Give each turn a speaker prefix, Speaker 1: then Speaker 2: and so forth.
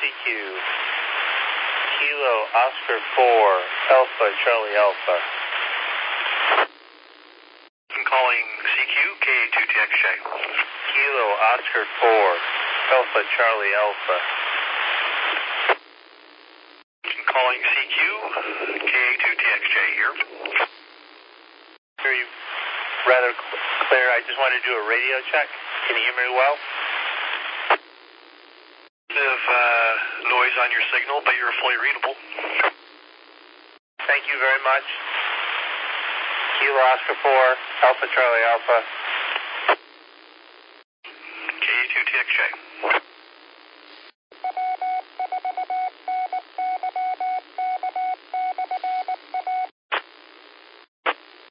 Speaker 1: CQ. Kilo Oscar 4, Alpha Charlie Alpha.
Speaker 2: I'm calling CQ, KA2TXJ.
Speaker 1: Kilo Oscar 4, Alpha Charlie Alpha.
Speaker 2: I'm calling CQ, KA2TXJ here.
Speaker 1: Hear you rather clear. I just wanted to do a radio check. Can you hear me well?
Speaker 2: Of noise on your signal, but you're fully readable.
Speaker 1: Thank you very much. Kilo Oscar 4, Alpha Charlie Alpha.
Speaker 2: KA2TXJ.